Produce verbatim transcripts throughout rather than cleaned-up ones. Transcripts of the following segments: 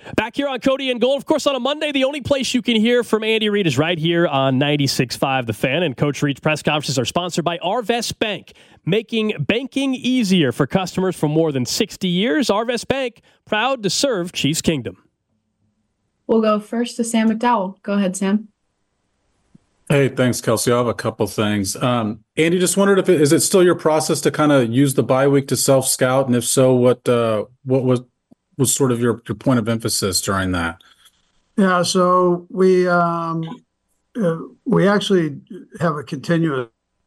Back here on Cody and Gold, of course, on a Monday, the only place you can hear from Andy Reid is right here on ninety-six point five The Fan. And Coach Reid's press conferences are sponsored by Arvest Bank, making banking easier for customers for more than sixty years. Arvest Bank, proud to serve Chiefs Kingdom. We'll go first to Sam McDowell. Go ahead, Sam. Hey, thanks, Kelsey. I have a couple things. Um, Andy, just wondered if it, is it still your process to kind of use the bye week to self-scout, and if so, what uh, what was was sort of your, your point of emphasis during that? Yeah, so we um, uh, we actually have a continuous.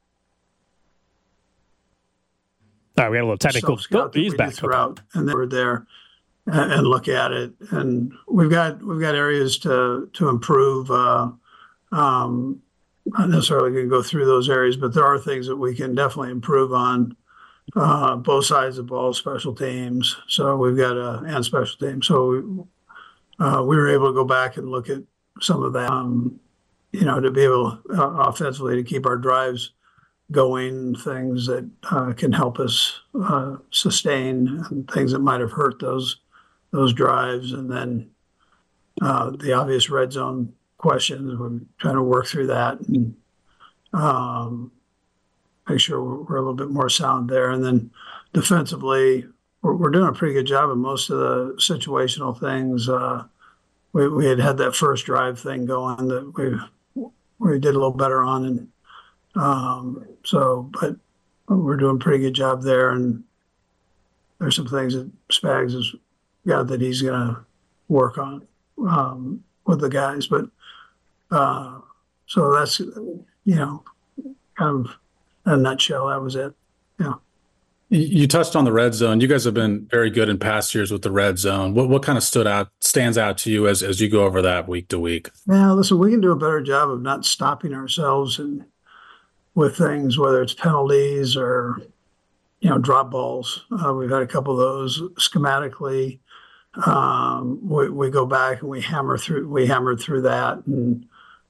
All right, we had a little technical. Oh, he's back throughout, and then we're there and, and look at it, and we've got we've got areas to to improve. Uh, um, not necessarily going to go through those areas, but there are things that we can definitely improve on uh, both sides of the ball, special teams. So we've got a and special teams. So we, uh, we were able to go back and look at some of that, um, you know, to be able uh, offensively to keep our drives going, things that uh, can help us uh, sustain, and things that might have hurt those those drives, and then uh, the obvious red zone questions. We're trying to work through that and um, make sure we're, we're a little bit more sound there. And then defensively, we're, we're doing a pretty good job of most of the situational things. Uh, we, we had had that first drive thing going that we we did a little better on, and um, so, but we're doing a pretty good job there. And there's some things that Spags has got that he's going to work on um, with the guys, but. Uh, so that's, you know, kind of in a nutshell, that was it. Yeah. You touched on the red zone. You guys have been very good in past years with the red zone. What what kind of stood out, stands out to you as, as you go over that week to week? Yeah, listen, we can do a better job of not stopping ourselves and with things, whether it's penalties or, you know, drop balls. Uh, we've had a couple of those schematically. Um, we, we go back and we hammer through, we hammered through that, and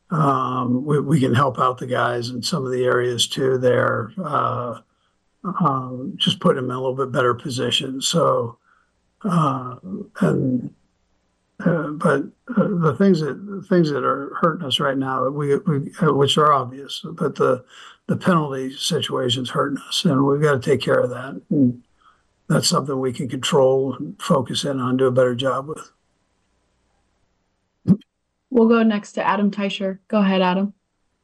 um, we, we can help out the guys in some of the areas too there, uh, um, just put them in a little bit better position. So, uh, and, uh, but uh, the things that, the things that are hurting us right now, we, we, uh, which are obvious, but the, the penalty situation's hurting us, and we've got to take care of that. And, that's something we can control and focus in on, do a better job with. We'll go next to Adam Teicher. Go ahead, Adam.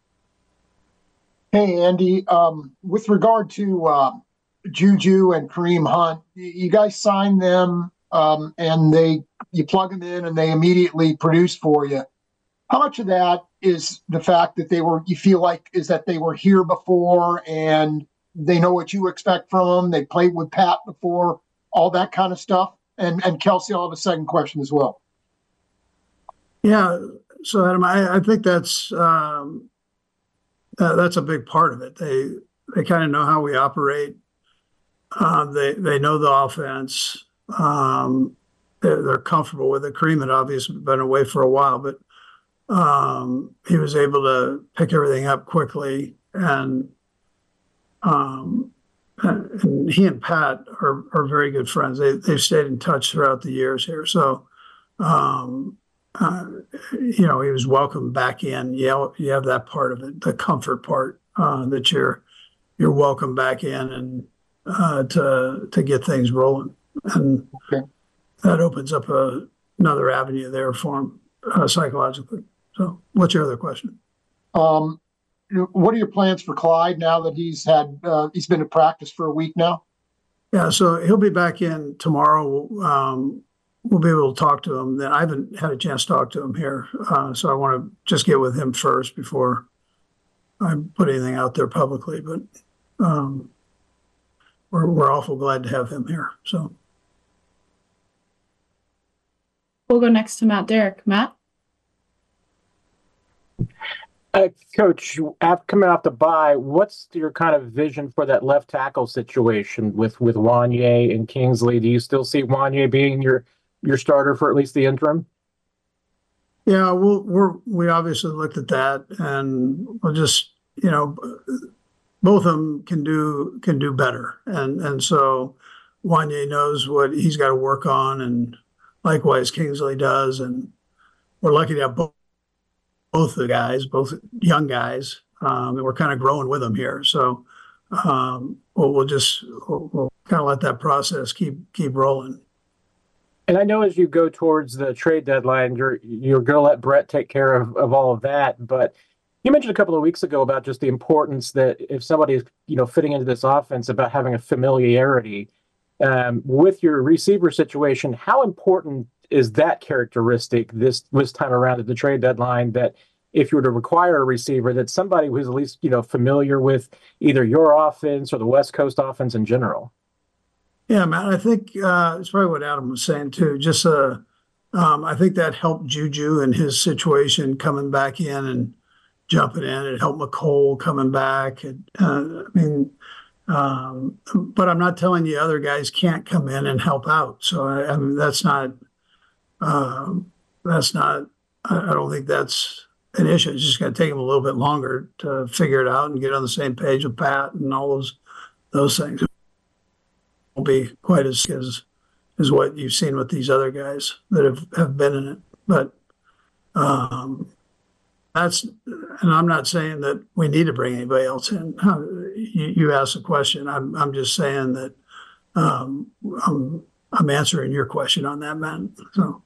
Hey, Andy. Um, with regard to uh, Juju and Kareem Hunt, you guys signed them um, and they you plug them in and they immediately produce for you. How much of that is the fact that they were, you feel like, is that they were here before and they know what you expect from them? They played with Pat before, all that kind of stuff. And and Kelsey, I'll have a second question as well. Yeah. So Adam, I, I think that's um, uh, that's a big part of it. They they kind of know how we operate. Uh, they they know the offense. Um, they're, they're comfortable with it. Kareem had obviously been away for a while, but um, he was able to pick everything up quickly. And Um, and he and Pat are, are very good friends. They, they've stayed in touch throughout the years here. So, um, uh, you know, he was welcomed back in. You have, you have that part of it, the comfort part, uh, that you're, you're welcome back in and, uh, to, to get things rolling. And okay. That opens up a, another avenue there for him, uh, psychologically. So what's your other question? Um, What are your plans for Clyde now that he's had uh, he's been in practice for a week now? Yeah, so he'll be back in tomorrow. Um, we'll be able to talk to him. Then I haven't had a chance to talk to him here, uh, so I want to just get with him first before I put anything out there publicly. But um, we're we're awful glad to have him here. So we'll go next to Matt Derrick. Matt. Uh, Coach, after coming off the bye, what's your kind of vision for that left tackle situation with with Wanya and Kingsley? Do you still see Wanya being your your starter for at least the interim? Yeah, we'll, we're we obviously looked at that, and we'll just you know both of them can do can do better, and and so Wanya knows what he's got to work on, and likewise Kingsley does, and we're lucky to have both both the guys, both young guys, um, and we're kind of growing with them here. So um, we'll, we'll just we'll, we'll kind of let that process keep keep rolling. And I know as you go towards the trade deadline, you're you're going to let Brett take care of, of all of that. But you mentioned a couple of weeks ago about just the importance that if somebody is, you know, fitting into this offense, about having a familiarity um, with your receiver situation. How important is that characteristic this this time around at the trade deadline, that if you were to require a receiver, that somebody who's at least, you know, familiar with either your offense or the West Coast offense in general? Yeah, man, I think uh, it's probably what Adam was saying too. Just uh, um, I think that helped Juju in his situation coming back in and jumping in. It helped McCole coming back. It, uh, I mean, um, but I'm not telling you other guys can't come in and help out. So I, I mean, that's not. Um, that's not. I, I don't think that's an issue. It's just going to take him a little bit longer to figure it out and get on the same page with Pat and all those those things. Won't be quite as as as what you've seen with these other guys that have, have been in it. But um, that's, and I'm not saying that we need to bring anybody else in. You, you asked a question. I'm I'm just saying that um, I'm I'm answering your question on that, man. So.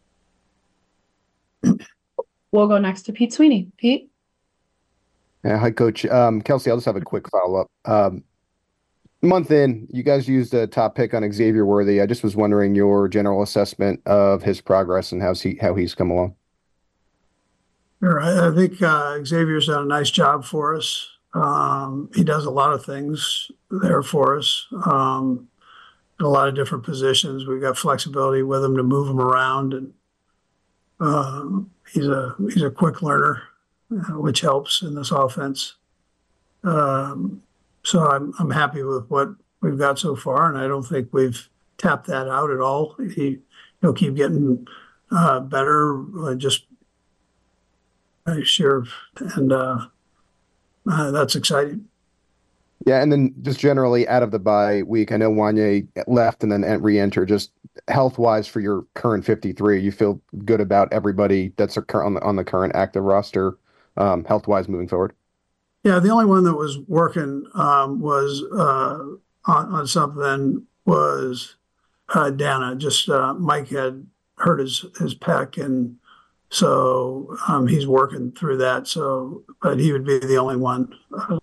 We'll go next to Pete Sweeney. Pete? Yeah, hi, Coach. Um, Kelsey, I'll just have a quick follow-up. Um, month in, you guys used a top pick on Xavier Worthy. I just was wondering your general assessment of his progress and how's he, how he's come along. Sure. I, I think uh, Xavier's done a nice job for us. Um, he does a lot of things there for us, um, in a lot of different positions. We've got flexibility with him to move him around, and um, he's a he's a quick learner, uh, which helps in this offense. Um, so I'm I'm happy with what we've got so far, and I don't think we've tapped that out at all. He he'll keep getting uh, better. Uh, just uh, sure, and uh, uh, that's exciting. Yeah, and then just generally out of the bye week, I know Wanye left and then re-entered. Just health-wise for your current fifty-three, you feel good about everybody that's on the, on the current active roster, um, health-wise moving forward? Yeah, the only one that was working um, was uh, on, on something was uh, Dana. Just uh, Mike had hurt his his pec, and so um, he's working through that. So, but he would be the only one uh,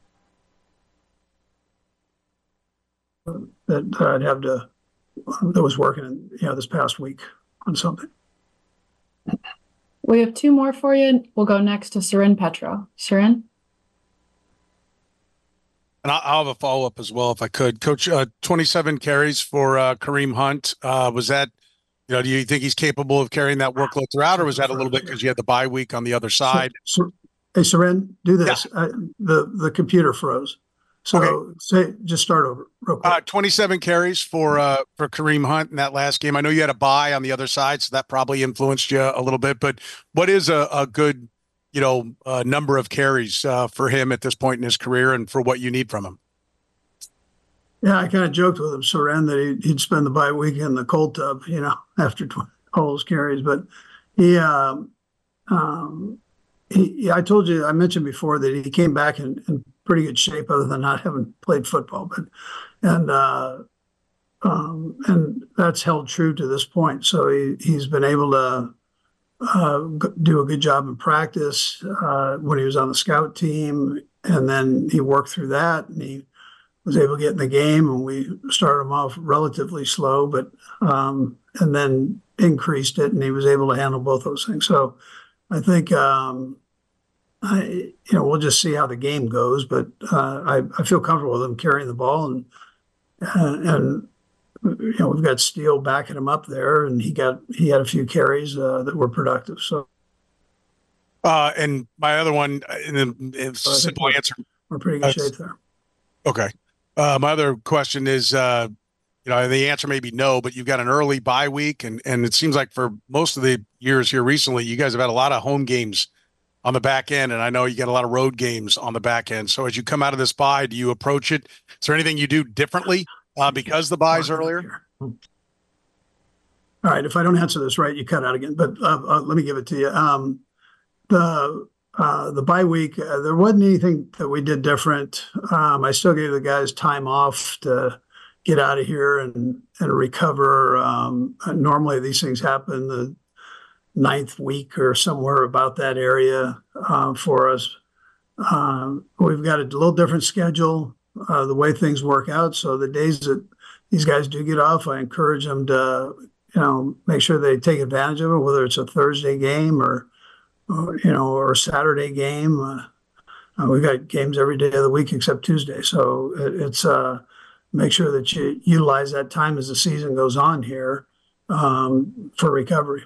that I'd have to that was working, you know, this past week on something. We have two more for you. We'll go next to Seren Petro. Seren? And I'll have a follow-up as well, if I could. Coach, uh, twenty-seven carries for uh, Kareem Hunt. Uh, was that, you know, do you think he's capable of carrying that workload throughout, or was that a little bit because you had the bye week on the other side? So, so, hey, Seren, do this. Yeah. I, the, the computer froze. So okay. say, just start over real quick. Uh, twenty-seven carries for uh, for Kareem Hunt in that last game. I know you had a bye on the other side, so that probably influenced you a little bit. But what is a, a good, you know, uh, number of carries uh, for him at this point in his career, and for what you need from him? Yeah, I kind of joked with him, Seren, that he'd, he'd spend the bye week in the cold tub, you know, after all those carries. But he, um, um, he, I told you, I mentioned before that he came back in, in pretty good shape, other than not having played football. But and uh, um, and that's held true to this point. So he he's been able to uh, do a good job in practice uh, when he was on the scout team, and then he worked through that, and he was able to get in the game. And we started him off relatively slow, but um, and then increased it, and he was able to handle both those things. So I think. Um, I, you know, we'll just see how the game goes, but uh, I, I feel comfortable with him carrying the ball, and uh, and you know, we've got Steele backing him up there, and he got he had a few carries uh, that were productive. So, uh, and my other one, in a simple we're, answer, we're pretty good uh, shape there. Okay, uh, my other question is, uh, you know, the answer may be no, but you've got an early bye week, and and it seems like for most of the years here recently, you guys have had a lot of home games on the back end, and I know you get a lot of road games on the back end. So as you come out of this bye, do you approach it? Is there anything you do differently uh, because the bye's earlier? All All right. If I don't answer this right, you cut out again, but uh, uh, let me give it to you. Um, the uh, the bye week, uh, there wasn't anything that we did different. Um, I still gave the guys time off to get out of here and, and recover. Um, normally these things happen the ninth week or somewhere about that area uh, for us. Um, we've got a little different schedule, uh, the way things work out. So the days that these guys do get off, I encourage them to, you know, make sure they take advantage of it, whether it's a Thursday game or, or you know, or a Saturday game. Uh, uh, we've got games every day of the week except Tuesday. So it, it's, uh, make sure that you utilize that time as the season goes on here um, for recovery.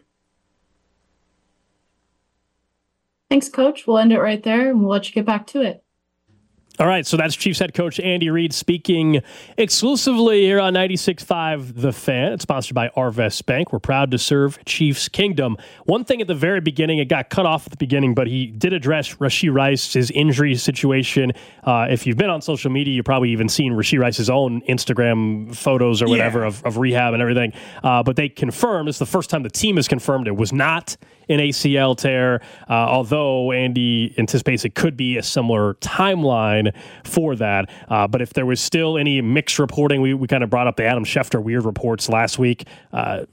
Thanks, Coach. We'll end it right there, and we'll let you get back to it. All right, so that's Chiefs head coach Andy Reid speaking exclusively here on ninety-six point five The Fan. It's sponsored by Arvest Bank. We're proud to serve Chiefs Kingdom. One thing at the very beginning, it got cut off at the beginning, but he did address Rashee Rice's injury situation. Uh, if you've been on social media, you've probably even seen Rashee Rice's own Instagram photos or whatever yeah. of, of rehab and everything. Uh, but they confirmed, it's the first time the team has confirmed it was not an A C L tear, uh, although Andy anticipates it could be a similar timeline for that. Uh, but if there was still any mixed reporting, we, we kind of brought up the Adam Schefter weird reports last week. Uh,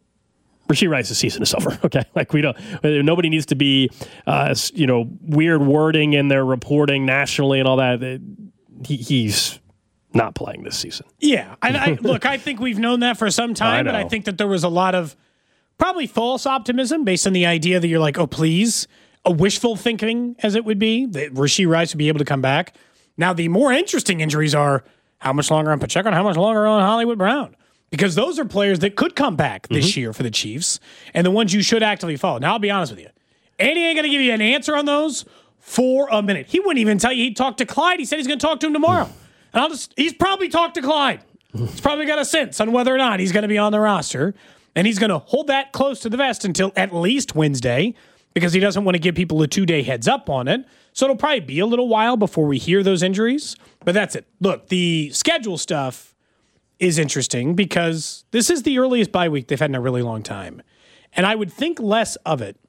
Rashee Rice's season is over. Okay, like we don't. Nobody needs to be, uh, you know, weird wording in their reporting nationally and all that. He, he's not playing this season. Yeah, and I, look, I think we've known that for some time, I but I think that there was a lot of probably false optimism based on the idea that you're like, oh, please, a wishful thinking, as it would be, that Rashee Rice would be able to come back. Now, the more interesting injuries are how much longer on Pacheco and how much longer on Hollywood Brown, because those are players that could come back this mm-hmm. year for the Chiefs and the ones you should actively follow. Now, I'll be honest with you. Andy ain't going to give you an answer on those for a minute. He wouldn't even tell you he'd talk to Clyde. He said he's going to talk to him tomorrow. And I'll just, he's probably talked to Clyde. He's probably got a sense on whether or not he's going to be on the roster. And he's going to hold that close to the vest until at least Wednesday because he doesn't want to give people a two-day heads up on it. So it'll probably be a little while before we hear those injuries. But that's it. Look, the schedule stuff is interesting because this is the earliest bye week they've had in a really long time. And I would think less of it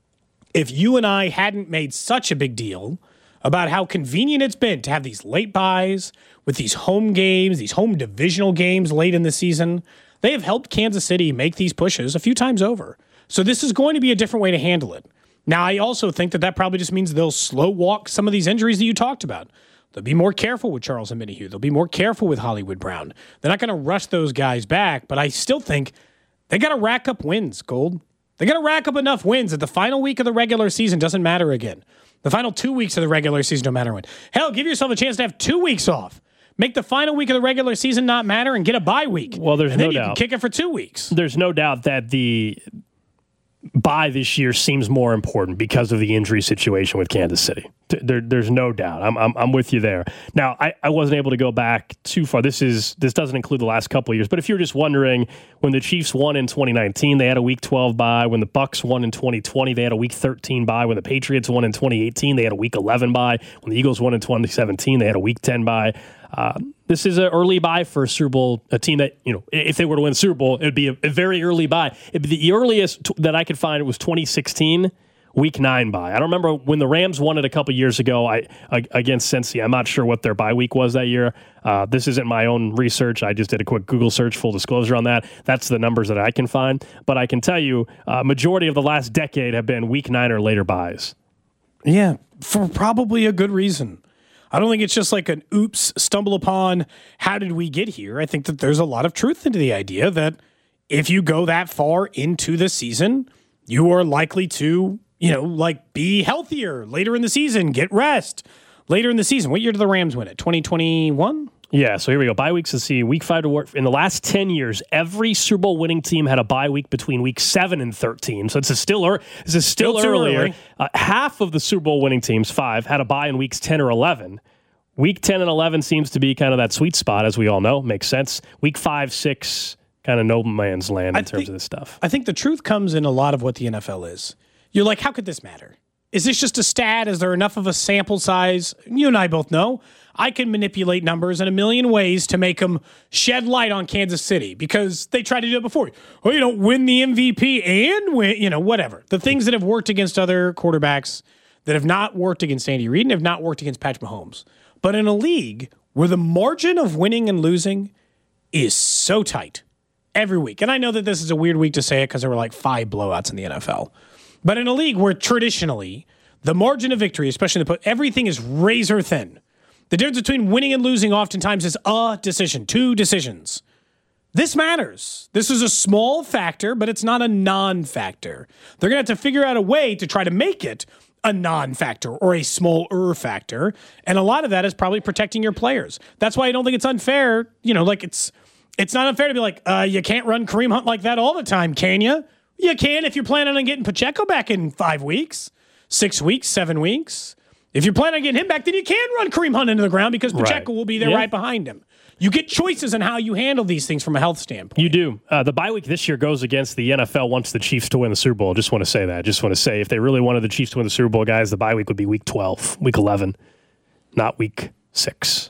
if you and I hadn't made such a big deal about how convenient it's been to have these late buys with these home games, these home divisional games late in the season. They have helped Kansas City make these pushes a few times over. So this is going to be a different way to handle it. Now, I also think that that probably just means they'll slow walk some of these injuries that you talked about. They'll be more careful with Charles Omenihu. They'll be more careful with Hollywood Brown. They're not going to rush those guys back, but I still think they got to rack up wins, Gold. They got to rack up enough wins that the final week of the regular season doesn't matter again. The final two weeks of the regular season don't matter when. Hell, give yourself a chance to have two weeks off. Make the final week of the regular season not matter and get a bye week. Well, there's and no then you doubt. Can kick it for two weeks. There's no doubt that the bye this year seems more important because of the injury situation with Kansas City. There, there's no doubt. I'm, I'm, I'm with you there. Now, I, I wasn't able to go back too far. This is this doesn't include the last couple of years. But if you're just wondering, when the Chiefs won in twenty nineteen, they had a Week twelve bye. When the Bucks won in twenty twenty, they had a Week thirteen bye. When the Patriots won in twenty eighteen, they had a Week eleven bye. When the Eagles won in twenty seventeen, they had a Week ten bye. Uh, this is an early bye for a Super Bowl, a team that, you know, if they were to win the Super Bowl, it would be a, a very early bye. It'd be the earliest t- that I could find was twenty sixteen, Week nine bye. I don't remember when the Rams won it a couple years ago I, I, against Cincy. I'm not sure what their bye week was that year. Uh, this isn't my own research. I just did a quick Google search, full disclosure on that. That's the numbers that I can find. But I can tell you, uh, majority of the last decade have been Week nine or later byes. Yeah, for probably a good reason. I don't think it's just like an oops, stumble upon, how did we get here? I think that there's a lot of truth into the idea that if you go that far into the season, you are likely to, you know, like be healthier later in the season, get rest later in the season. What year did the Rams win it? twenty twenty-one? Yeah, so here we go. Bye weeks to see. Week five to work. In the last ten years, every Super Bowl winning team had a bye week between week seven and thirteen. So it's a still, er- this is still, still earlier. Early. Uh, half of the Super Bowl winning teams, five, had a bye in weeks ten or eleven. Week ten and eleven seems to be kind of that sweet spot, as we all know. Makes sense. Week five, six, kind of no man's land in I terms think, of this stuff. I think the truth comes in a lot of what the N F L is. You're like, how could this matter? Is this just a stat? Is there enough of a sample size? You and I both know. I can manipulate numbers in a million ways to make them shed light on Kansas City because they tried to do it before. Oh, you don't win the M V P and win, you know, whatever. The things that have worked against other quarterbacks that have not worked against Andy Reid and have not worked against Patrick Mahomes. But in a league where the margin of winning and losing is so tight every week, and I know that this is a weird week to say it because there were like five blowouts in the N F L, but in a league where traditionally the margin of victory, especially in the put, everything is razor thin. The difference between winning and losing oftentimes is a decision, two decisions. This matters. This is a small factor, but it's not a non-factor. They're going to have to figure out a way to try to make it a non-factor or a smaller factor, and a lot of that is probably protecting your players. That's why I don't think it's unfair. You know, like it's it's not unfair to be like, uh, you can't run Kareem Hunt like that all the time, can you? You can if you're planning on getting Pacheco back in five weeks, six weeks, seven weeks. If you're planning on getting him back, then you can run Kareem Hunt into the ground because Pacheco right. will be there yeah. right behind him. You get choices in how you handle these things from a health standpoint. You do. Uh, the bye week this year goes against the N F L wants the Chiefs to win the Super Bowl. Just want to say that. Just want to say if they really wanted the Chiefs to win the Super Bowl, guys, the bye week would be week twelve, week eleven, not week six.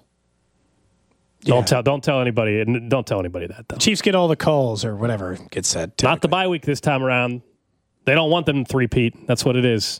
Yeah. Don't tell. Don't tell anybody. Don't tell anybody that. Though. Chiefs get all the calls or whatever gets said. Typically. Not the bye week this time around. They don't want them to three-peat. That's what it is.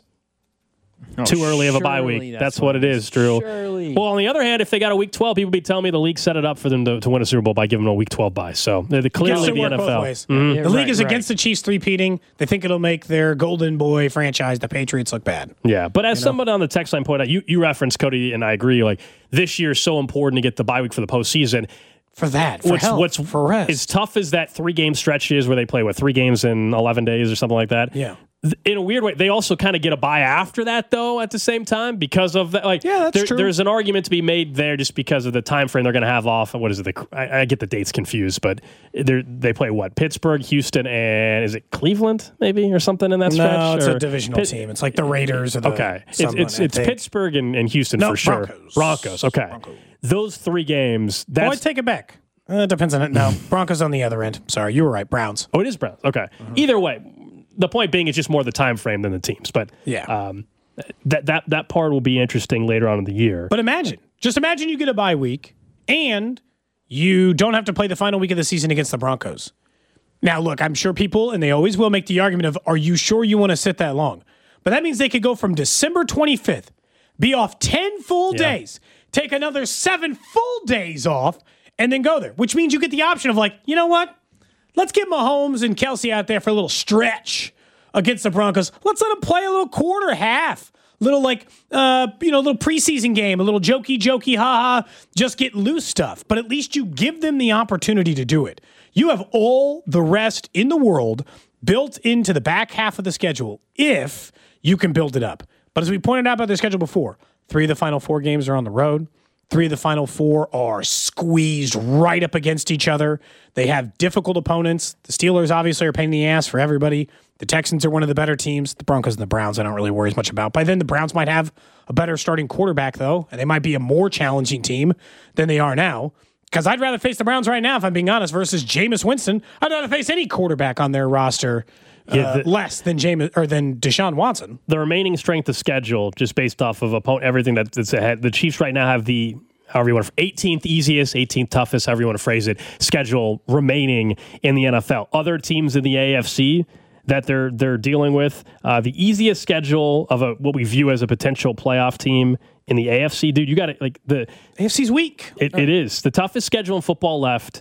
Oh, Too early of a bye week. That's, that's what, what it is, Drew. Surely. Well, on the other hand, if they got a week twelve, people be telling me the league set it up for them to, to win a Super Bowl by giving them a week twelve bye. So they're clearly the N F L. Mm-hmm. Yeah, the league right, is right. against the Chiefs three-peating. They think it'll make their golden boy franchise, the Patriots, look bad. Yeah, but as you somebody know? on the text line pointed out, you, you referenced, Cody, and I agree, like this year is so important to get the bye week for the postseason. For that, for what's, health, what's for rest. As tough as that three-game stretch is where they play, what, three games in eleven days or something like that? Yeah. In a weird way, they also kind of get a bye after that, though, at the same time, because of that. Like, yeah, that's there, true. There's an argument to be made there just because of the time frame they're going to have off. What is it? The, I, I get the dates confused, but they play what? Pittsburgh, Houston, and is it Cleveland, maybe, or something in that stretch? No, it's or, a divisional Pitt, team. It's like the Raiders or the okay. It's it's, it's Pittsburgh and, and Houston no, for sure. Broncos. Broncos. Okay, Broncos. Those three games. That's, oh, I take it back. Uh, it depends on it. No, Broncos on the other end. Sorry, you were right. Browns. Oh, it is Browns. Okay. Mm-hmm. Either way, the point being it's just more the time frame than the teams. But yeah, um, that that that part will be interesting later on in the year. But imagine, just imagine you get a bye week and you don't have to play the final week of the season against the Broncos. Now, look, I'm sure people, and they always will, make the argument of, are you sure you want to sit that long? But that means they could go from December twenty-fifth, be off ten full yeah. days, take another seven full days off, and then go there, which means you get the option of like, you know what? Let's get Mahomes and Kelsey out there for a little stretch against the Broncos. Let's let them play a little quarter half, little like, uh, you know, little preseason game, a little jokey, jokey, ha-ha, just get loose stuff. But at least you give them the opportunity to do it. You have all the rest in the world built into the back half of the schedule if you can build it up. But as we pointed out about their schedule before, three of the final four games are on the road. Three of the final four are squeezed right up against each other. They have difficult opponents. The Steelers obviously are a pain in the ass for everybody. The Texans are one of the better teams. The Broncos and the Browns I don't really worry as much about. By then, the Browns might have a better starting quarterback, though, and they might be a more challenging team than they are now. Because I'd rather face the Browns right now, if I'm being honest, versus Jameis Winston. I'd rather face any quarterback on their roster uh, yeah, the, less than Jameis or than Deshaun Watson. The remaining strength of schedule, just based off of opponent, everything that, that's ahead. The Chiefs right now have the, however you want to, eighteenth easiest, eighteenth toughest, however you want to phrase it, schedule remaining in the N F L. Other teams in the A F C that they're they're dealing with, uh, the easiest schedule of a what we view as a potential playoff team in the A F C, dude, you got it. Like the A F C's weak. It, it is the toughest schedule in football left.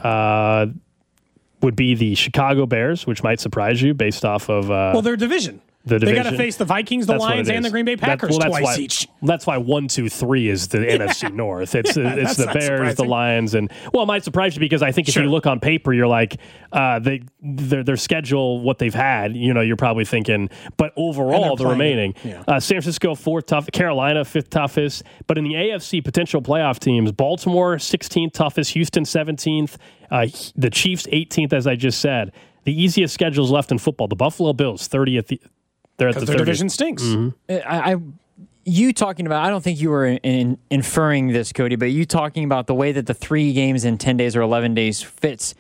Uh, would be the Chicago Bears, which might surprise you based off of uh, well, their division. The they got to face the Vikings, the that's Lions, and the Green Bay Packers that, well, twice why, each. That's why one, two, three is the yeah. N F C North. It's yeah, it's the Bears, surprising. the Lions, and well, it might surprise you because I think if sure. you look on paper, you're like uh, they their their schedule, what they've had. You know, you're probably thinking, but overall, the remaining yeah. uh, San Francisco fourth tough, Carolina fifth toughest, but in the A F C potential playoff teams, Baltimore sixteenth toughest, Houston seventeenth, uh, the Chiefs eighteenth, as I just said. The easiest schedules left in football. The Buffalo Bills thirtieth. They're at the their division stinks. Mm-hmm. I, I, you talking about, I don't think you were in, in, inferring this, Cody, but you talking about the way that the three games in ten days or eleven days fits.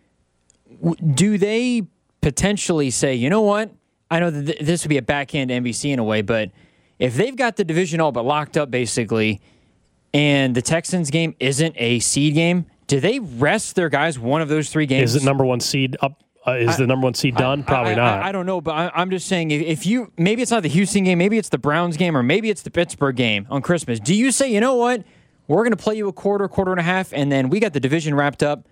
Do they potentially say, you know what? I know that th- this would be a backhand to N B C in a way, but if they've got the division all but locked up, basically, and the Texans game isn't a seed game, do they rest their guys one of those three games? Is the number one seed up? Uh, is I, the number one seed done? I, Probably I, not. I, I don't know, but I, I'm just saying if, if you maybe it's not the Houston game, maybe it's the Browns game, or maybe it's the Pittsburgh game on Christmas. Do you say, you know what, we're going to play you a quarter, quarter and a half, and then we got the division wrapped up?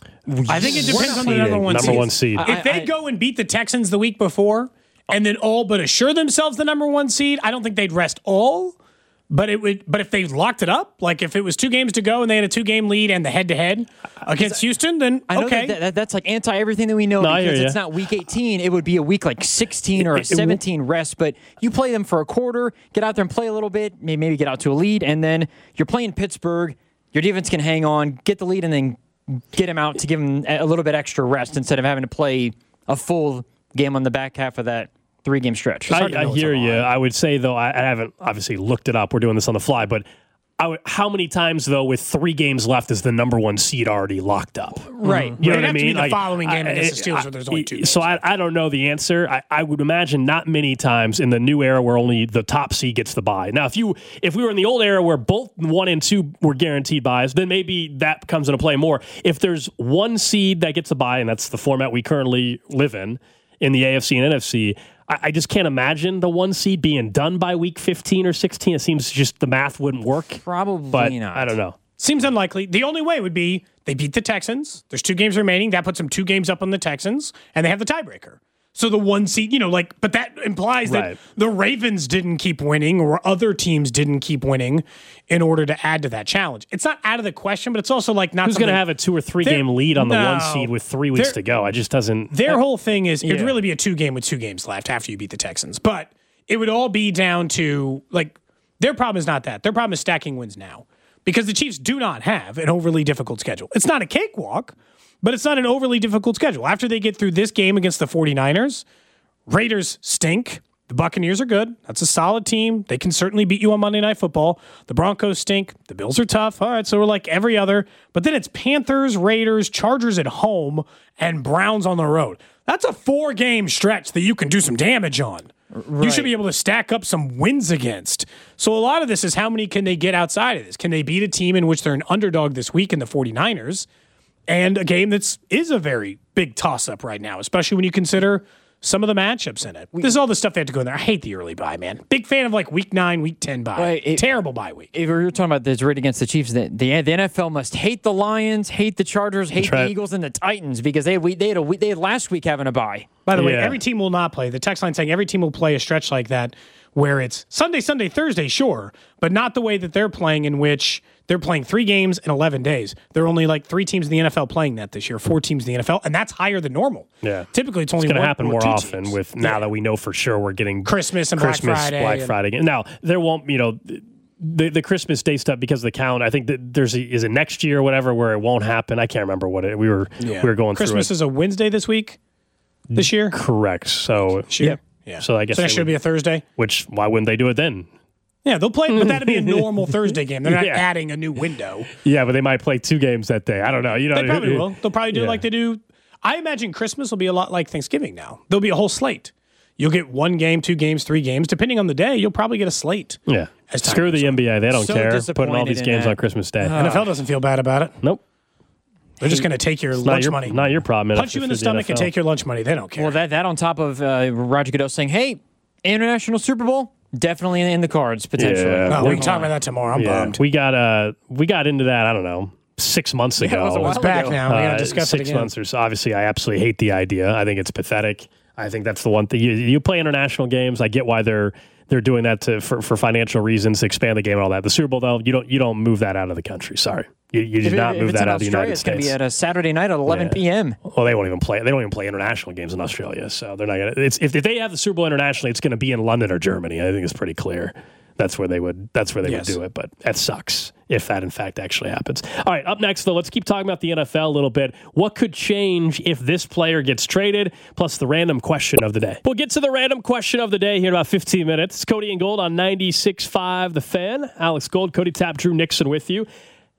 I think it depends on the number one number seed. one seed. If they I, I, go and beat the Texans the week before and then all but assure themselves the number one seed, I don't think they'd rest all. But it would. But if they locked it up, like if it was two games to go and they had a two-game lead and the head-to-head against Houston, then I know okay, that, that, that's like anti everything that we know No, I because hear it's ya. not week eighteen. It would be a week like sixteen or a It- it- seventeen rest. But you play them for a quarter, get out there and play a little bit, may- maybe get out to a lead, and then you're playing Pittsburgh. Your defense can hang on, get the lead, and then get him out to give him a little bit extra rest instead of having to play a full game on the back half of that three-game stretch. I, I hear you. I would say, though, I, I haven't obviously looked it up. We're doing this on the fly, but I would, how many times, though, with three games left, is the number one seed already locked up? right. You know It'd what I have to mean? be the Like, following game I- against the Steelers, where there's only two. So I, I don't know the answer. I, I would imagine not many times in the new era where only the top seed gets the bye. Now, if you if we were in the old era where both one and two were guaranteed byes, then maybe that comes into play more. If there's one seed that gets a bye, and that's the format we currently live in in the A F C and N F C. I just can't imagine the one seed being done by week fifteen or sixteen. It seems just the math wouldn't work. Probably but not. I don't know. Seems unlikely. The only way would be they beat the Texans. There's two games remaining. That puts them two games up on the Texans, and they have the tiebreaker. So the one seed, you know, like, but that implies Right. that the Ravens didn't keep winning or other teams didn't keep winning in order to add to that challenge. It's not out of the question, but it's also like not Who's going to something- have a two or three They're- game lead on the one no. seed with three weeks They're- to go? I just doesn't. Their whole thing is it'd Yeah. really be a two game with two games left after you beat the Texans. But it would all be down to, like, their problem is not that. Their problem is stacking wins now because the Chiefs do not have an overly difficult schedule. It's not a cakewalk, but it's not an overly difficult schedule. After they get through this game against the 49ers, Raiders stink. The Buccaneers are good. That's a solid team. They can certainly beat you on Monday Night Football. The Broncos stink. The Bills are tough. All right, so we're like every other. But then it's Panthers, Raiders, Chargers at home, and Browns on the road. That's a four-game stretch that you can do some damage on. You should be able to stack up some wins against. So a lot of this is how many can they get outside of this? Can they beat a team in which they're an underdog this week in the 49ers? And a game that's is a very big toss-up right now, especially when you consider some of the matchups in it. This is all the stuff they have to go in there. I hate the early bye, man. Big fan of like week nine, week ten bye. Right, it- Terrible bye week. If we were talking about this right against the Chiefs, the, the, the N F L must hate the Lions, hate the Chargers, hate That's right. the Eagles, and the Titans because they we, they had a we- they had last week having a bye. By the way, Yeah. every team will not play. The text line saying every team will play a stretch like that where it's Sunday, Sunday, Thursday, sure, but not the way that they're playing in which they're playing three games in eleven days. There are only like three teams in the N F L playing that this year, four teams in the N F L, and that's higher than normal. Yeah. Typically, it's only It's going to one happen or more two often teams. with now Yeah. that we know for sure we're getting Christmas and Black Christmas, Friday Black and- Friday. Now there won't, you know, the the Christmas Day stuff because of the count. I think that there's a, is it next year or whatever where it won't happen. I can't remember what it. We were Yeah. we were going Christmas through it. is a Wednesday this week, this year. Correct. So Sure. yeah. Yeah. So I guess so that they should would- be a Thursday. Which why wouldn't they do it then? Yeah, they'll play, but that'd be a normal Thursday game. They're not Yeah. adding a new window. Yeah, but they might play two games that day. I don't know. You know, They probably will. They'll probably do Yeah. like they do. I imagine Christmas will be a lot like Thanksgiving now. There'll be a whole slate. You'll get one game, two games, three games. Depending on the day, you'll probably get a slate. Yeah. As time Screw goes the on. N B A. They don't So care. Putting all disappointed these in games that. on Christmas Day. N F L doesn't feel bad about it. nope. They're just going to take your Not lunch your, money. not your problem. Punch you in the stomach and take your lunch money. They don't care. Well, that that on top of uh, Roger Goodell saying, "Hey, international Super Bowl definitely in the cards potentially." Yeah. no, we're we can talk about that tomorrow. I'm Yeah. bummed. We got uh we got into that. I don't know. Six months ago. it was a while It's back ago. now. We got Uh, to discuss six it again. months or so. Obviously, I absolutely hate the idea. I think it's pathetic. I think that's the one thing. You, you play international games. I get why they're they're doing that to for, for financial reasons, to expand the game and all that. The Super Bowl, though, you don't you don't move that out of the country. Sorry, you, you do If, it- not if move it's that in out of the Australia, United it's going to States. be at a Saturday night at eleven Yeah. p.m. Well, they won't even play. They don't even play international games in Australia, so they're not gonna. It's if, if they have the Super Bowl internationally, it's going to be in London or Germany. I think it's pretty clear. That's where they would. That's where they Yes. would do it. But that sucks if that in fact actually happens. All right, up next though, let's keep talking about the N F L a little bit. What could change if this player gets traded? Plus the random question of the day. We'll get to the random question of the day here in about fifteen minutes. Cody and Gold on ninety-six point five The Fan. Alex Gold, Cody Tapp, Drew Nixon with you.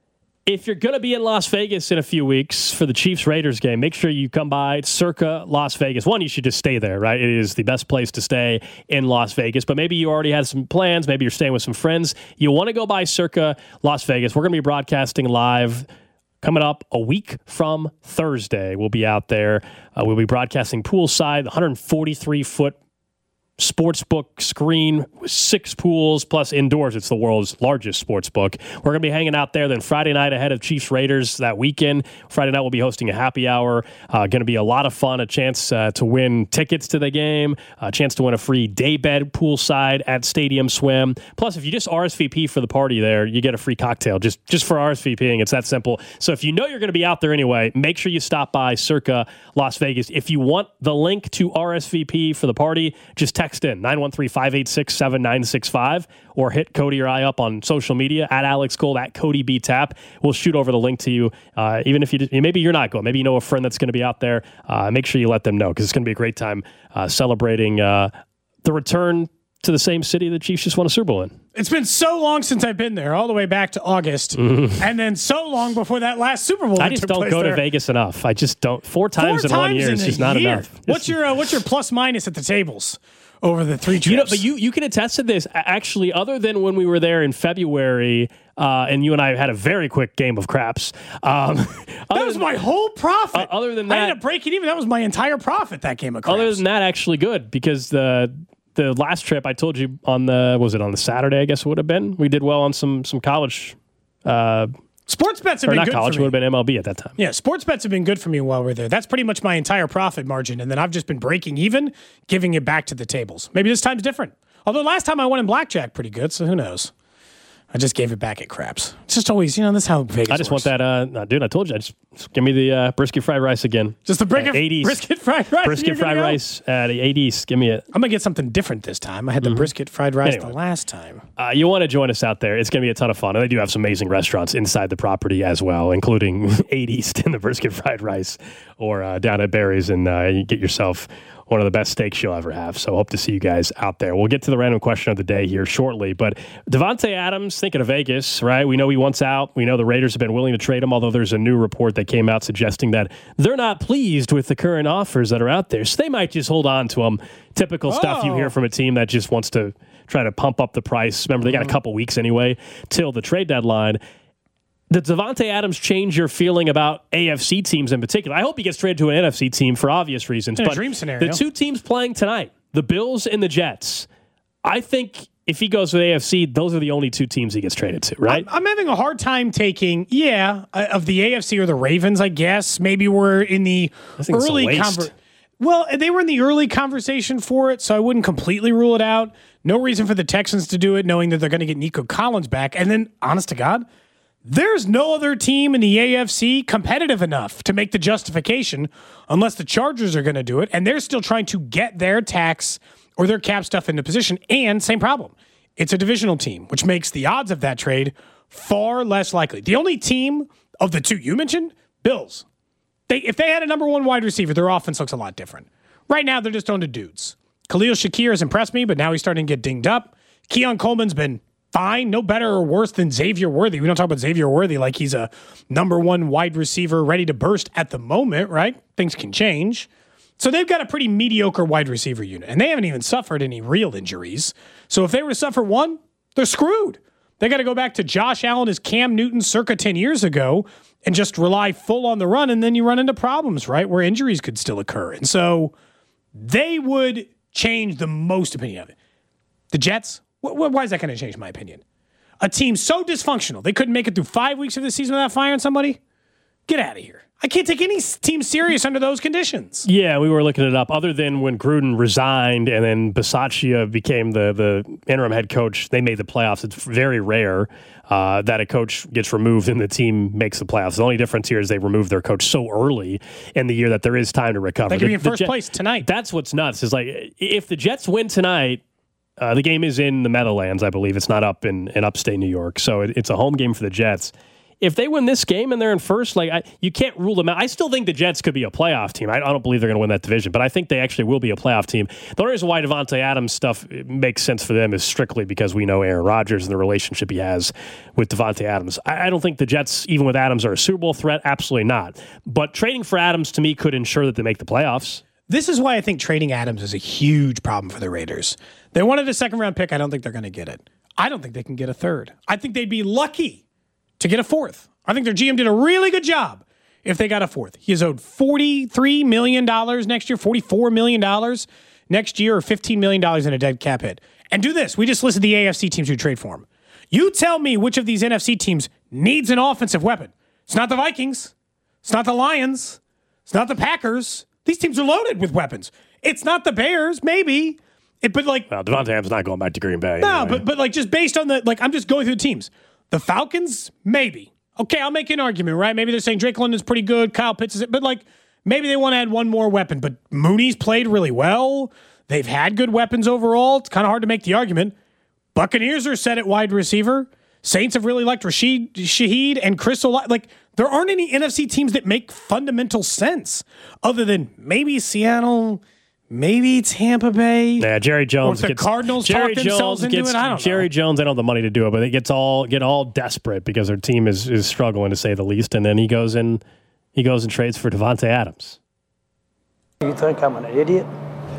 If you're going to be in Las Vegas in a few weeks for the Chiefs-Raiders game, make sure you come by Circa Las Vegas. One, you should just stay there, right? It is the best place to stay in Las Vegas. But maybe you already had some plans. Maybe you're staying with some friends. You want to go by Circa Las Vegas. We're going to be broadcasting live coming up a week from Thursday. We'll be out there. Uh, we'll be broadcasting poolside, one hundred forty-three foot sportsbook screen with six pools plus indoors. It's the world's largest sports book. We're going to be hanging out there. Then Friday night ahead of Chiefs Raiders that weekend. Friday night we'll be hosting a happy hour. Uh, going to be a lot of fun. A chance uh, to win tickets to the game. A chance to win a free day bed poolside at Stadium Swim. Plus, if you just R S V P for the party there, you get a free cocktail just just for RSVPing. It's that simple. So if you know you're going to be out there anyway, make sure you stop by Circa Las Vegas. If you want the link to R S V P for the party, just text Text in nine one three, five eight six, seven nine six five or hit Cody or I up on social media at Alex Gold, at Cody B Tap. We'll shoot over the link to you. Uh, even if you maybe you're not going, maybe you know a friend that's going to be out there. Uh, make sure you let them know because it's going to be a great time uh, celebrating uh, the return to the same city the Chiefs just won a Super Bowl in. It's been so long since I've been there, all the way back to August, mm-hmm. and then so long before that last Super Bowl. I just don't go there. to Vegas enough. I just don't. Four times Four in times one year in is just not year. enough. What's your uh, what's your plus minus at the tables over the three trips? You know, but you you can attest to this. Actually, other than when we were there in February, uh, and you and I had a very quick game of craps. Um, that was than, my whole profit. Uh, other than that, I ended up breaking even. That was my entire profit. That game of craps. Other than that, actually good because the. The last trip I told you on the was it on the Saturday I guess it would have been we did well on some some college uh, sports bets have or been not good college for me. It would have been M L B at that time. Yeah, sports bets have been good for me while we're there. That's pretty much my entire profit margin, and then I've just been breaking even, giving it back to the tables. Maybe this time's different. Although last time I won in blackjack pretty good, so who knows? I just gave it back at craps. It's just always, you know, this is how Vegas I just works. want that, uh, no, dude, I told you, I just, just give me the uh, brisket fried rice again. Just the brisket, uh, brisket fried rice. Brisket fried rice at eighties. Give me it. I'm going to get something different this time. I had the mm-hmm. brisket fried rice anyway, the last time. Uh, you want to join us out there. It's going to be a ton of fun. And they do have some amazing restaurants inside the property as well, including eighties and the brisket fried rice or uh, down at Barry's and uh, you get yourself one of the best steaks you'll ever have. So hope to see you guys out there. We'll get to the random question of the day here shortly. But Davante Adams, thinking of Vegas, right? We know he wants out. We know the Raiders have been willing to trade him, although there's a new report that came out suggesting that they're not pleased with the current offers that are out there. So they might just hold on to him. Typical oh. stuff you hear from a team that just wants to try to pump up the price. Remember, they got a couple weeks anyway till the trade deadline. Did Davante Adams change your feeling about A F C teams in particular? I hope he gets traded to an N F C team for obvious reasons. In but a dream scenario. The two teams playing tonight, the Bills and the Jets, I think if he goes with A F C, those are the only two teams he gets traded to, right? I'm, I'm having a hard time taking, yeah, uh, of the A F C or the Ravens, I guess. Maybe we're in the early conver- Well, they were in the early conversation for it, so I wouldn't completely rule it out. No reason for the Texans to do it, knowing that they're going to get Nico Collins back. And then, honest to God, there's no other team in the A F C competitive enough to make the justification unless the Chargers are going to do it, and they're still trying to get their tax or their cap stuff into position. And same problem. It's a divisional team, which makes the odds of that trade far less likely. The only team of the two you mentioned, Bills. They, if they had a number one wide receiver, their offense looks a lot different. Right now, they're just on to dudes. Khalil Shakir has impressed me, but now he's starting to get dinged up. Keon Coleman's been fine, no better or worse than Xavier Worthy. We don't talk about Xavier Worthy like he's a number one wide receiver ready to burst at the moment, right? Things can change. So they've got a pretty mediocre wide receiver unit, and they haven't even suffered any real injuries. So if they were to suffer one, they're screwed. They got to go back to Josh Allen as Cam Newton circa ten years ago and just rely full on the run, and then you run into problems, right, where injuries could still occur. And so they would change the most opinion of it. The Jets, wh- why is that going to change my opinion? A team so dysfunctional, they couldn't make it through five weeks of the season without firing somebody? Get out of here. I can't take any team serious under those conditions. Yeah, we were looking it up. Other than when Gruden resigned and then Bisaccia became the, the interim head coach, they made the playoffs. It's very rare uh, that a coach gets removed and the team makes the playoffs. The only difference here is they removed their coach so early in the year that there is time to recover. They could the, be in first Jet- place tonight. That's what's nuts. Is like if the Jets win tonight, uh, the game is in the Meadowlands, I believe. It's not up in, in upstate New York. So it, it's a home game for the Jets. if they win this game and they're in first, like I, you can't rule them out. I still think the Jets could be a playoff team. I, I don't believe they're going to win that division, but I think they actually will be a playoff team. The only reason why Davante Adams stuff makes sense for them is strictly because we know Aaron Rodgers and the relationship he has with Davante Adams. I, I don't think the Jets, even with Adams, are a Super Bowl threat. Absolutely not. But trading for Adams, to me, could ensure that they make the playoffs. This is why I think trading Adams is a huge problem for the Raiders. They wanted a second-round pick. I don't think they're going to get it. I don't think they can get a third. I think they'd be lucky to get a fourth. I think their G M did a really good job if they got a fourth. He is owed forty-three million dollars next year, forty-four million dollars next year, or fifteen million dollars in a dead cap hit. And do this. We just listed the A F C teams who trade for him. You tell me which of these N F C teams needs an offensive weapon. It's not the Vikings. It's not the Lions. It's not the Packers. These teams are loaded with weapons. It's not the Bears, maybe. It, but like, well, Davante Adams not going back to Green Bay. No, anyway. but but like just based on the like, I'm just going through the teams. The Falcons, maybe. Okay, I'll make an argument, right? Maybe they're saying Drake London's pretty good, Kyle Pitts is it, but like maybe they want to add one more weapon. But Mooney's played really well. They've had good weapons overall. It's kind of hard to make the argument. Buccaneers are set at wide receiver. Saints have really liked Rashid Shaheed and Chris Olave. Like there aren't any N F C teams that make fundamental sense other than maybe Seattle. Maybe Tampa Bay. Yeah, Jerry Jones. Or the gets, Cardinals Jerry talk themselves Jones into gets, it. I don't Jerry know. Jones, I don't have the money to do it, but it gets all get all desperate because their team is is struggling to say the least, and then he goes and he goes and trades for Davante Adams. You think I'm an idiot?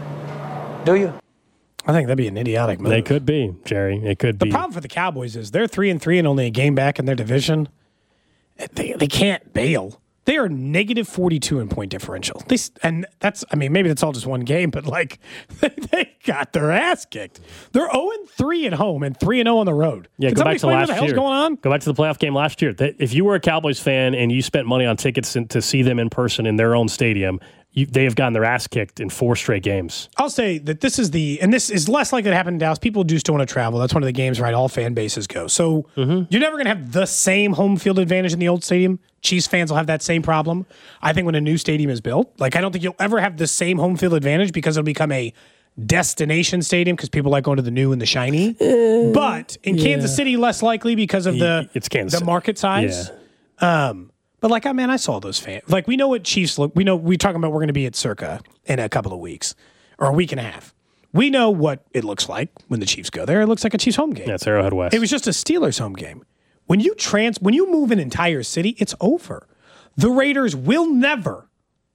Do you? I think that'd be an idiotic move. They could be, Jerry. It could the be. The problem for the Cowboys is they're three and three and only a game back in their division. They they can't bail. They are negative forty-two in point differential. They, and that's, I mean, maybe that's all just one game, but like, they, they got their ass kicked. They're oh and three at home and three and oh on the road. Yeah, Can go back to last what the hell's year. going on? Go back to the playoff game last year. If you were a Cowboys fan and you spent money on tickets to see them in person in their own stadium, you, they have gotten their ass kicked in four straight games. I'll say that this is the, and this is less likely to happen in Dallas. People do still want to travel. That's one of the games, right? All fan bases go. So mm-hmm. you're never going to have the same home field advantage in the old stadium. Chiefs fans will have that same problem. I think when a new stadium is built, like I don't think you'll ever have the same home field advantage because it'll become a destination stadium because people like going to the new and the shiny. Uh, but in yeah. Kansas City, less likely because of the it's Kansas the market size. Yeah. Um, but like, I mean, I saw those fans. Like, we know what Chiefs look. We know we're talking about we're going to be at Circa in a couple of weeks or a week and a half. We know what it looks like when the Chiefs go there. It looks like a Chiefs home game. Yeah, it's Arrowhead West. It was just a Steelers home game. When you trans, when you move an entire city, it's over. The Raiders will never,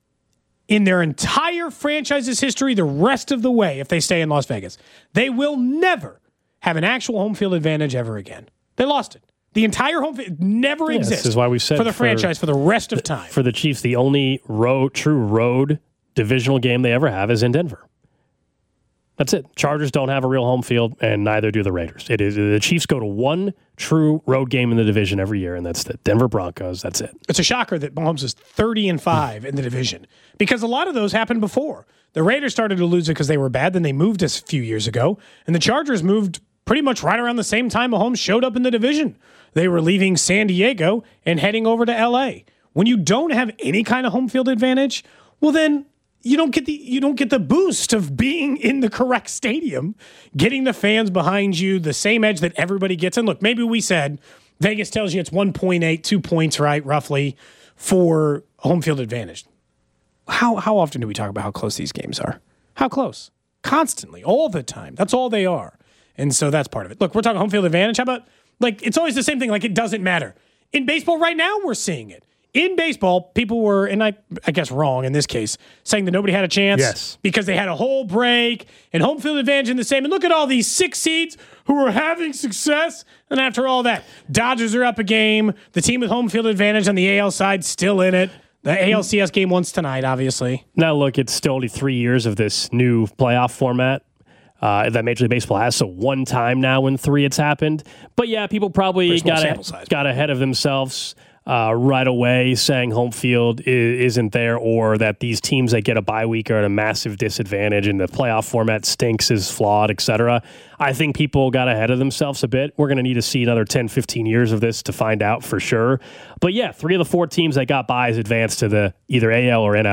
in their entire franchise's history, the rest of the way, if they stay in Las Vegas, they will never have an actual home field advantage ever again. They lost it. The entire home field never yeah, exists. This is why we said for the for, franchise for the rest of time. For the Chiefs, the only road, true road divisional game they ever have is in Denver. That's it. Chargers don't have a real home field, and neither do the Raiders. It is the Chiefs go to one true road game in the division every year, and that's the Denver Broncos. That's it. It's a shocker that Mahomes is thirty and five in the division because a lot of those happened before. The Raiders started to lose it because they were bad. Then they moved us a few years ago, and the Chargers moved pretty much right around the same time Mahomes showed up in the division. They were leaving San Diego and heading over to L A. When you don't have any kind of home field advantage, well then. You don't get the you don't get the boost of being in the correct stadium, getting the fans behind you, the same edge that everybody gets. And look, maybe we said Vegas tells you it's one point eight, two points, right, roughly, for home field advantage. How how often do we talk about how close these games are? How close? Constantly, all the time. That's all they are. And so that's part of it. Look, we're talking home field advantage. How about, like, it's always the same thing, like it doesn't matter. In baseball right now, we're seeing it. In baseball, people were, and I, I guess wrong in this case, saying that nobody had a chance yes. because they had a whole break and home field advantage in the same. And look at all these six seeds who are having success. And after all that, Dodgers are up a game. The team with home field advantage on the A L side still in it. The A L C S game once tonight, obviously. Now, look, it's still only three years of this new playoff format. Uh, that Major League Baseball has, so one time now in three it's happened. But yeah, people probably got got ahead of themselves uh, right away, saying home field is, isn't there, or that these teams that get a bye week are at a massive disadvantage, and the playoff format stinks, is flawed, et cetera. I think people got ahead of themselves a bit. We're going to need to see another ten, fifteen years of this to find out for sure. But yeah, three of the four teams that got byes advanced to the either A L or N L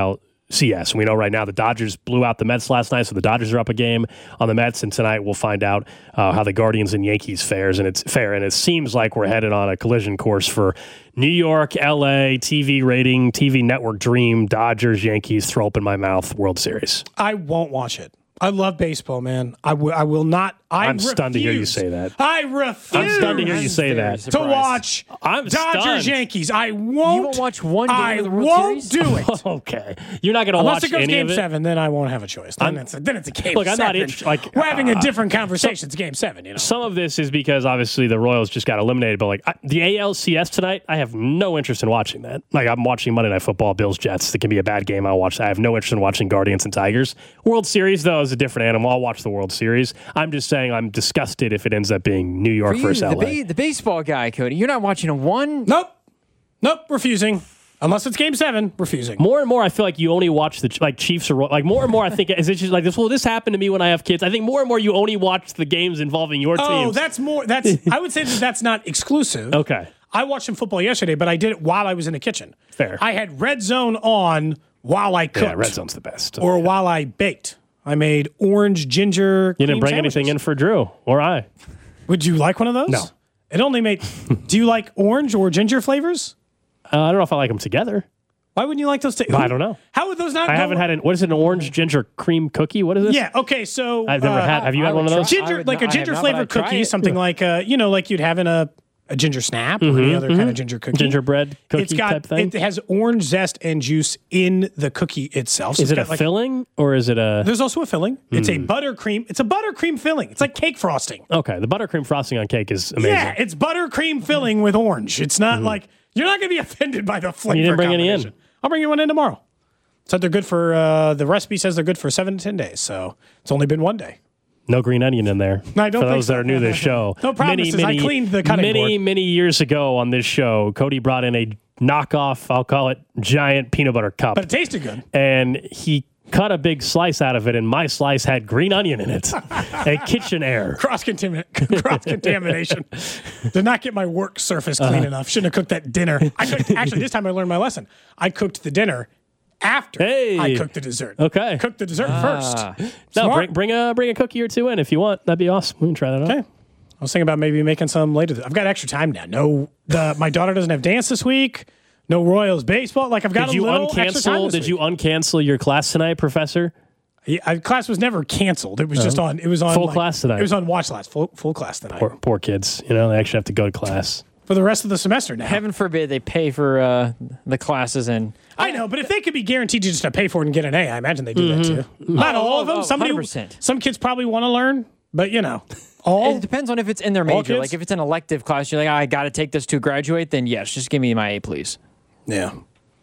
C S. And we know right now the Dodgers blew out the Mets last night, so the Dodgers are up a game on the Mets, and tonight we'll find out uh, how the Guardians and Yankees fares, and it's fair. And it seems like we're headed on a collision course for New York, L A, T V rating, T V network dream, Dodgers, Yankees, throw up in my mouth, World Series. I won't watch it. I love baseball, man. I, w- I will not. I I'm refuse. stunned to hear you say that. I refuse. I'm stunned to hear you say that. To watch I'm Dodgers stunned. Yankees. I won't. You won't watch one game I of the World won't Series? do it. Okay. You're not going to Unless watch it goes any game of it? seven, then I won't have a choice. Then, I'm- it's, a, then it's a game Look, I'm seven. not interested. Like, We're having a uh, different conversation. It's game seven, you know. Some of this is because obviously the Royals just got eliminated, but like I, the A L C S tonight, I have no interest in watching that. Like I'm watching Monday Night Football, Bills Jets. That can be a bad game. I'll watch that. I have no interest in watching Guardians and Tigers. World Series though is a different animal. I'll watch the World Series. I'm just saying I'm disgusted if it ends up being New York For you, versus the, L A. ba- the baseball guy, Cody, you're not watching a one. Nope. Nope. Refusing. Unless it's game seven, refusing. More and more, I feel like you only watch the like Chiefs or like more and more. I think is it just like this? Well, this happened to me when I have kids. I think more and more you only watch the games involving your Oh, teams. that's more. That's. I would say that that's not exclusive. Okay. I watched some football yesterday, but I did it while I was in the kitchen. Fair. I had Red Zone on while I cooked. Yeah, Red Zone's the best. Or while I baked. I made orange ginger. You didn't cream bring sandwiches. anything in for Drew or I. Would you like one of those? No. It only made. Do you like orange or ginger flavors? Uh, I don't know if I like them together. Why wouldn't you like those? T- I don't know. How would those not? I go- haven't had an. What is it? An orange ginger cream cookie? What is this? Yeah. Okay. So I've never uh, had. Have you I had would one of those? try- I ginger, would like not- a I have ginger not, but flavored I'd try cookie, it. something like uh, you know, like you'd have in a, a ginger snap or any other kind of ginger cookie. Gingerbread cookie It's got type thing. it has orange zest and juice in the cookie itself. So Is it's it a got, like, filling or is it a? There's also a filling. It's a buttercream. It's a buttercream filling. It's like cake frosting. Okay, the buttercream frosting on cake is amazing. Yeah, it's buttercream filling with orange. It's not like you're not going to be offended by the flavor. You didn't bring any in. combination. I'll bring you one in tomorrow. Said they're good for uh, the recipe says they're good for seven to ten days. So it's only been one day. No green onion in there. No, I don't For think those so. that are new to this show. No promises. I cleaned the cutting many, board. many years ago on this show, Cody brought in a knockoff, I'll call it giant peanut butter cup. But it tasted good. And he cut a big slice out of it, and my slice had green onion in it. A kitchen error. Cross contamination. Did not get my work surface clean Uh-huh. enough. Shouldn't have cooked that dinner. I cooked, actually, this time I learned my lesson. I cooked the dinner after Hey. I cooked the dessert. Okay. Cooked the dessert Ah. first. No, Smart. bring, bring, a, bring a cookie or two in if you want. That'd be awesome. We can try that out. Okay. I was thinking about maybe making some later. I've got extra time now. No, the my daughter doesn't have dance this week. No Royals baseball. Like I've got Did a you little extra time uncancel? this Did week. you uncancel your class tonight, Professor? Yeah, I- class was never canceled. It was just on. It was on Full like- class tonight. It was on watch last. Full full class tonight Poor, poor kids. You know, they actually have to go to class. for the rest of the semester now. Heaven forbid they pay for uh, the classes and I know, but if they could be guaranteed to just to pay for it and get an A, I imagine they do that too. Not all of them. oh, Somebody, one hundred percent. some kids probably want to learn, but you know, all it depends on if it's in their All major. kids? Like if it's an elective class, you're like, oh, I got to take this to graduate. Then yes, just give me my A, please. yeah.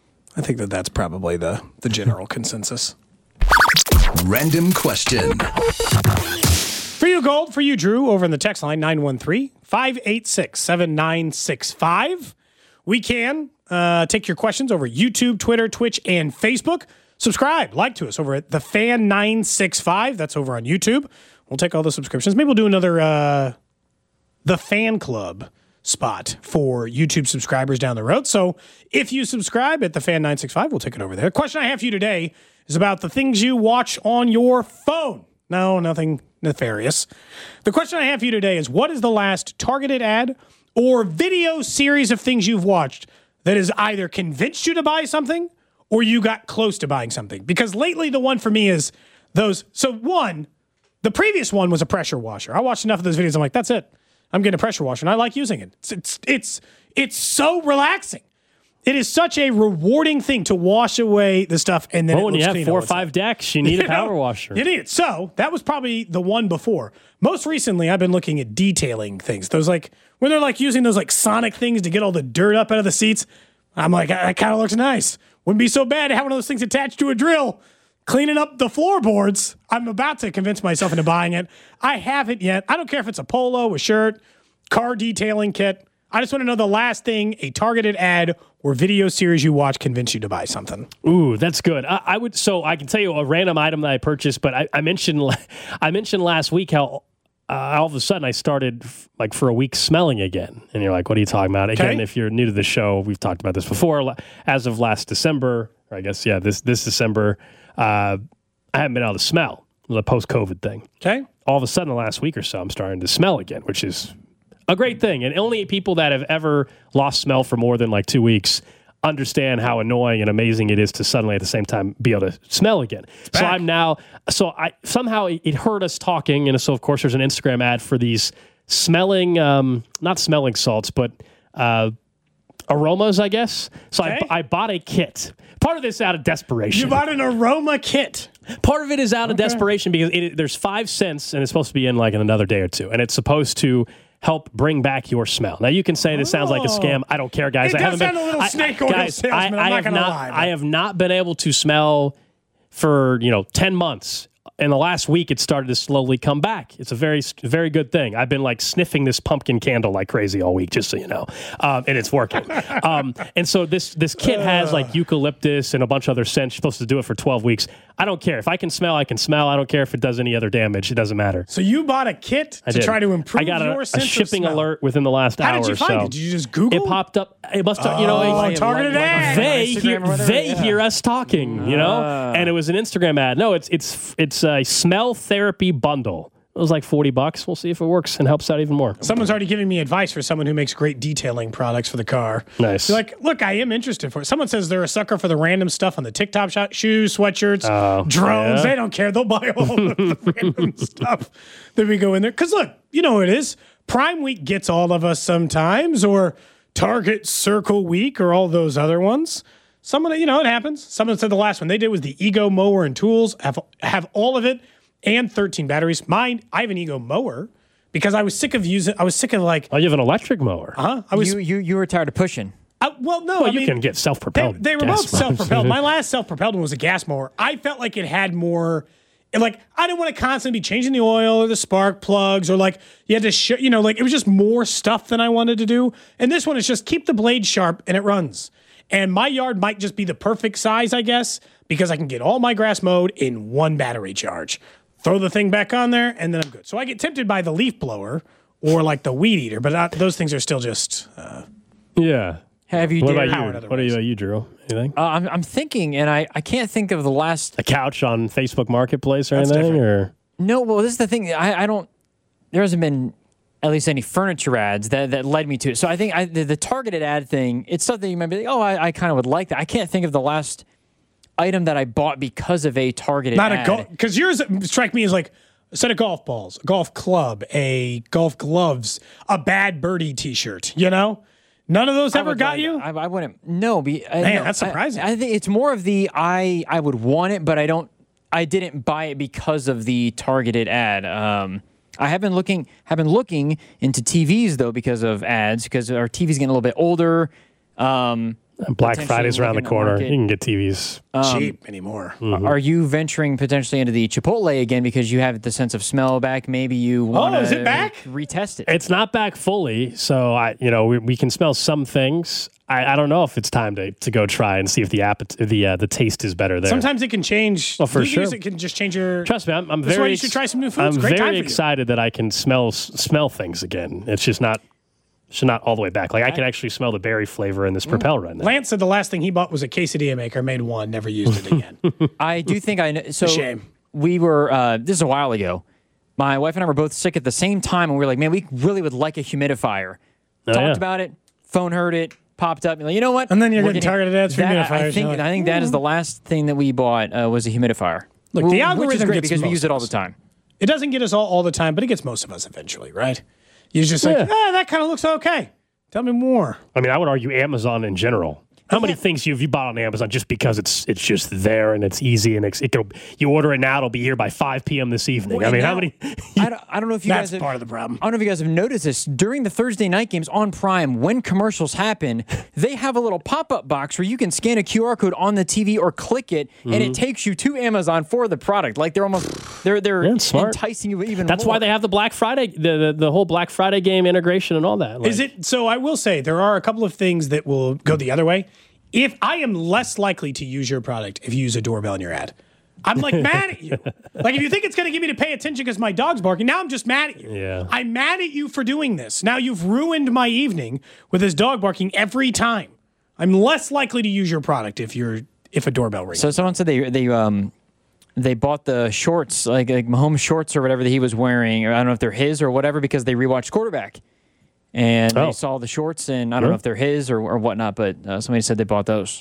I think that that's probably the the general consensus. Random question. For you, Gold. For you, Drew, over in the text line, nine one three, five eight six, seven nine six five. We can uh, take your questions over YouTube, Twitter, Twitch, and Facebook. Subscribe, like to us over at The Fan nine six five. That's over on YouTube. We'll take all the subscriptions. Maybe we'll do another uh, The Fan Club spot for YouTube subscribers down the road. So if you subscribe at The Fan nine six five, we'll take it over there. The question I have for you today is about the things you watch on your phone. No, nothing nefarious. The question I have for you today is, what is the last targeted ad or video series of things you've watched that has either convinced you to buy something or you got close to buying something? Because lately the one for me is those. So one, the previous one was a pressure washer. I watched enough of those videos. I'm like, that's it. I'm getting a pressure washer and I like using it. It's, it's, it's, it's so relaxing. It is such a rewarding thing to wash away the stuff and then Well, it when you looks have clean four all or the time. five decks, you need a You know, power washer. You need it. So that was probably the one before. Most recently, I've been looking at detailing things. Those like when they're like using those like sonic things to get all the dirt up out of the seats. I'm like, that kind of looks nice. Wouldn't be so bad to have one of those things attached to a drill, cleaning up the floorboards. I'm about to convince myself into buying it. I haven't yet. I don't care if it's a polo, a shirt, car detailing kit. I just want to know the last thing a targeted ad or video series you watch convinced you to buy something. Ooh, that's good. I, I would. So I can tell you a random item that I purchased, but I, I mentioned I mentioned last week how uh, all of a sudden I started f- like for a week smelling again, and you're like, "What are you talking about?" Again, Okay. if you're new to the show, we've talked about this before. As of last December, or I guess, yeah, this this December, uh, I haven't been able to smell the post-COVID thing. Okay. All of a sudden, the last week or so, I'm starting to smell again, which is a great thing. And only people that have ever lost smell for more than like two weeks understand how annoying and amazing it is to suddenly at the same time be able to smell again. So I'm now, so I somehow it, it heard us talking. And so, of course, there's an Instagram ad for these smelling, um, not smelling salts, but uh, aromas, I guess. So okay. I, I bought a kit. Part of this out of desperation. You bought an aroma kit. Part of it is out of okay. desperation because it, there's five cents and it's supposed to be in like in another day or two. And it's supposed to help bring back your smell. Now you can say this oh. sounds like a scam. I don't care, guys. It I haven't does been sound a little I, snake oil guys, salesman. I, I'm I not going to lie. But. I have not been able to smell for, you know, ten months. In the last week, it started to slowly come back. It's a very, very good thing. I've been like sniffing this pumpkin candle like crazy all week, just so you know, um, and it's working. um, and so this this kit has like eucalyptus and a bunch of other scents. You're supposed to do it for twelve weeks. I don't care if I can smell. I can smell. I don't care if it does any other damage. It doesn't matter. So you bought a kit I to did. try to improve I got your a, sense a shipping of smell. alert within the last How hour did you or find so. it? Did you just Google? It popped up. It must have. Oh, you know, like, targeted like, ad. They hear, they yeah. hear us talking. You know, uh. and it was an Instagram ad. No, it's it's it's a smell therapy bundle. It was like forty bucks. We'll see if it works and helps out even more. Someone's already giving me advice for someone who makes great detailing products for the car. Nice. You're like, look, I am interested for it. Someone says they're a sucker for the random stuff on the TikTok shot, shoes, sweatshirts, uh, drones. Yeah. They don't care. They'll buy all the random stuff that we go in there. Because look, you know what it is. Prime Week gets all of us sometimes, or Target Circle Week, or all those other ones. Someone, you know, it happens. Someone said the last one they did was the Ego mower and tools. Have have all of it. And thirteen batteries. Mine, I have an Ego mower because I was sick of using. I was sick of like. Oh, you have an electric mower. Huh? I was. You you you were tired of pushing. Uh, well, no. Well, I you mean, can get self-propelled. They, they were both self-propelled. My last self-propelled one was a gas mower. I felt like it had more. Like I didn't want to constantly be changing the oil or the spark plugs or like you had to, sh- you know, like it was just more stuff than I wanted to do. And this one is just keep the blade sharp and it runs. And my yard might just be the perfect size, I guess, because I can get all my grass mowed in one battery charge. Throw the thing back on there, and then I'm good. So I get tempted by the leaf blower or like the weed eater, but not, those things are still just. Uh, yeah. Have you? What dared about you? What about you, Drew? Anything? Uh, I'm I'm thinking, and I, I can't think of the last. A couch on Facebook Marketplace or That's anything, different. or No, well, this is the thing. I, I don't. There hasn't been at least any furniture ads that, that led me to it. So I think I, the, the targeted ad thing. It's something you might be like, oh, I, I kind of would like that. I can't think of the last item that I bought because of a targeted not ad. a golf because yours strike me as like a set of golf balls, a golf club, a golf gloves, a Bad Birdie T-shirt. You know. None of those I ever would got like- you? I, I wouldn't. No, be, I, Man, no, that's surprising. I, I think it's more of the I I would want it, but I don't. I didn't buy it because of the targeted ad. Um, I have been looking have been looking into T Vs though because of ads because our T V's getting a little bit older. Um, Black Friday's around the corner. market. You can get T Vs. Um, cheap anymore. Mm-hmm. Are you venturing potentially into the Chipotle again because you have the sense of smell back? Maybe you want to is it back? retest it. It's not back fully, so I, you know, we, we can smell some things. I, I don't know if it's time to, to go try and see if the app the uh, the taste is better there. Sometimes it can change. Well, for you sure. It can just change your. Trust me, I'm, I'm That's very. why you should try some new foods. I'm Great time very for you. excited that I can smell smell things again. It's just not. Should not all the way back. Like I can actually smell the berry flavor in this Propel right now. Lance said the last thing he bought was a quesadilla maker. Made one, never used it again. I do think I know. So Shame. we were. Uh, this is a while ago. My wife and I were both sick at the same time, and we were like, "Man, we really would like a humidifier." Oh, Talked yeah. about it. Phone heard it. Popped up. You're like, you know what? And then you're We're getting targeted ads for that, humidifiers. I think. You're like, I think that is the last thing that we bought uh, was a humidifier. Look, Well, the which is algorithm great gets because we most use it all of the us. time. It doesn't get us all all the time, but it gets most of us eventually, right? You're just like, Yeah. ah, that kind of looks okay. Tell me more. I mean, I would argue Amazon in general. How many things you've you bought on Amazon just because it's it's just there and it's easy and it's, it can, you order it now, it'll be here by five p.m. this evening. Well, I mean, now- how many? I don't, I don't know if you That's guys have, part of the problem. I don't know if you guys have noticed this. During the Thursday night games on Prime, when commercials happen, they have a little pop-up box where you can scan a Q R code on the T V or click it, and Mm-hmm. it takes you to Amazon for the product. Like they're almost they're they're Yeah, it's smart. enticing you even That's more. why they have the Black Friday, the, the the whole Black Friday game integration and all that. Like, Is it so? I will say there are a couple of things that will go the other way. If I am less likely to use your product if you use a doorbell in your ad, I'm like mad at you. Like if you think it's going to get me to pay attention because my dog's barking, now I'm just mad at you. Yeah. I'm mad at you for doing this. Now you've ruined my evening with this dog barking every time. I'm less likely to use your product if you're if a doorbell rings. So someone said they they um they bought the shorts, like, like Mahomes shorts or whatever that he was wearing, or I don't know if they're his or whatever, because they rewatched Quarterback. And Oh. they saw the shorts, and I don't Really? know if they're his or, or whatnot, but uh, somebody said they bought those.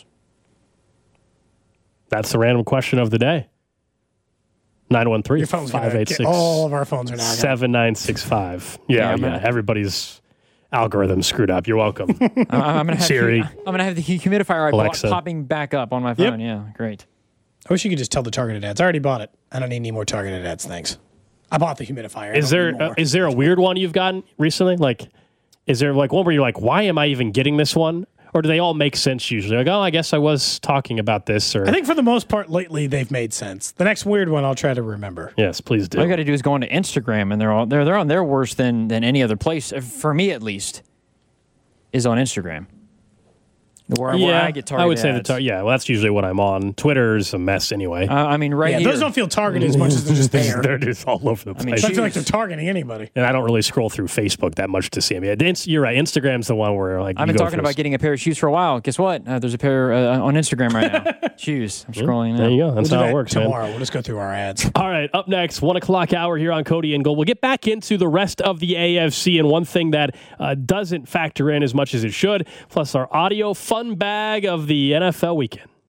That's the random question of the day. nine one three, Your phone's five gonna eight get, six, all of our phones are now. gonna- seven nine six five. Yeah, Yeah, yeah. I'm gonna- Everybody's algorithm screwed up. You're welcome. I'm, I'm gonna have Siri. I'm gonna have the humidifier I bought Alexa. popping back up on my phone. Yeah, great. I wish you could just tell the targeted ads. I already bought it. I don't need any more targeted ads. Thanks. I bought the humidifier. I Is don't there need more. uh, is there a weird one you've gotten recently? Like, is there like one where you're like, why am I even getting this one? Or do they all make sense usually? Like, oh, I guess I was talking about this. Or I think for the most part lately they've made sense. The next weird one I'll try to remember. yes, please do. All you got to do is go onto Instagram, and they're all they're they're on there worse than than any other place, uh, for me at least, is on Instagram. Where, where yeah, I get targeted I would say the ads. tar- yeah. Well, that's usually what I'm on. Twitter's a mess anyway. Uh, I mean, right yeah, here. those don't feel targeted as much as they're just there. They're just all over the place. mean, I don't feel like Jeez. they're targeting anybody. and I don't really scroll through Facebook that much to see them. Yeah, it's- you're right. Instagram's the one where like I've you been go talking through about s- getting a pair of shoes for a while. Guess what? Uh, there's a pair uh, on Instagram right now. Shoes. I'm scrolling now. There you go. That's We'll do how it that works, man. tomorrow. We'll just go through our ads. All right, up next, one o'clock hour here on Cody and Gold. We'll get back into the rest of the A F C and one thing that uh, doesn't factor in as much as it should, plus our audio fun bag of the N F L weekend.